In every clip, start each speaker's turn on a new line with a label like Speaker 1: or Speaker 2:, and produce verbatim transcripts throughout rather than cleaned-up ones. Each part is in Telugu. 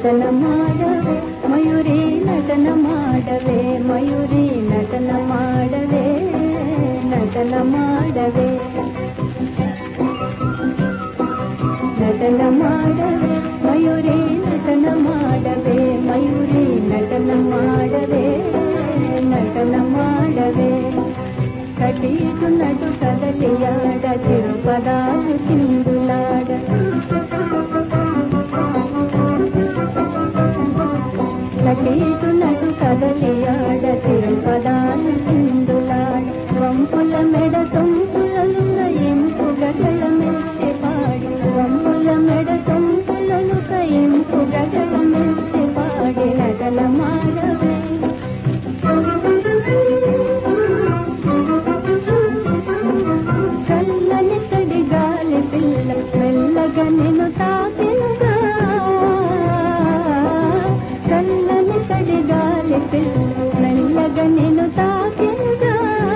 Speaker 1: ನಟನ ಮಾಡವೆ ಮಯೂರಿ ನಟನ ಮಾಡವೆ ಮಯೂರಿ ನಟನ ಮಾಡವೆ ನಟನ ಮಾಡವೆ ನಟನ ಮಾಡವೆ ಮಯೂರಿ ನಟನ ಮಾಡವೆ ಮಯೂರಿ ನಟನ ಮಾಡವೆ ನಟನ ಮಾಡವೆ కటీటు నటు కదలియాడ తిరుపదాలు చిందులాడ కటీటు నటు కదలియాడ తిరుపదాలు చిందులాడ వంపుల మెడ తొంపులలుగ ఎంపుగల మెచ్చి పాడి వంపుల మెడ తొంపులలుగ ఎంపుగల మెచ్చి పాడి నటన మాడవే చల్లని తడి గాలి పిల్ల మెల్లగా నిన్ను తాకినుగా చల్లని తడి గాలి పిల్ల మెల్లగా నిన్ను తాకినుగా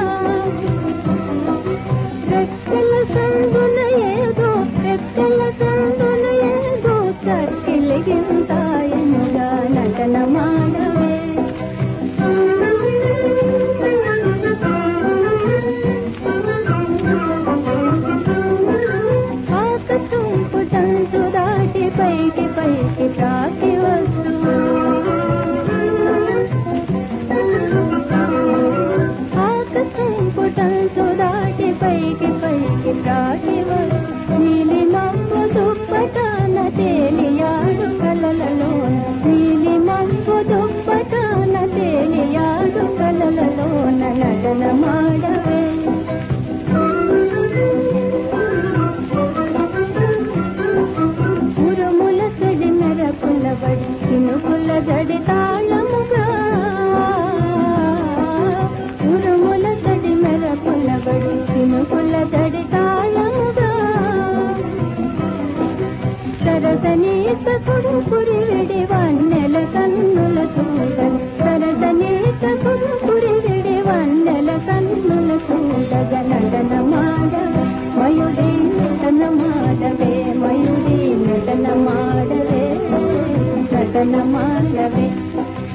Speaker 1: రెక్కల సందున ఏదో రెక్కల సందున ఏదో చక్కిలిగింతాయనుగా నటన మాడవే పైకి పైకి తాకి వస్తూ ఆకాశం పుటంతో దాటి పైకి పైకి తాకి వస్తూ నీలి మబ్బు దుప్పటాన తేలియాడు కలలలో నీలి మబ్బు దుప్పటాన తేలియాడు కలలలో నటన మాడవే చినుకుల జడి తాళముగా ఉరుముల తడి మెరపుల బడి చినుకుల జడి తాళముగా సరసనీత కుడుకురి విడి వన్నెల కన్నుల చూడగ సరసనీత కుడుకురి విడి వన్నెల కన్నుల చూడగ నటన మాడవే మయూరి నటన మాడవే మయూరి నటన మాడవే నటన మాడవే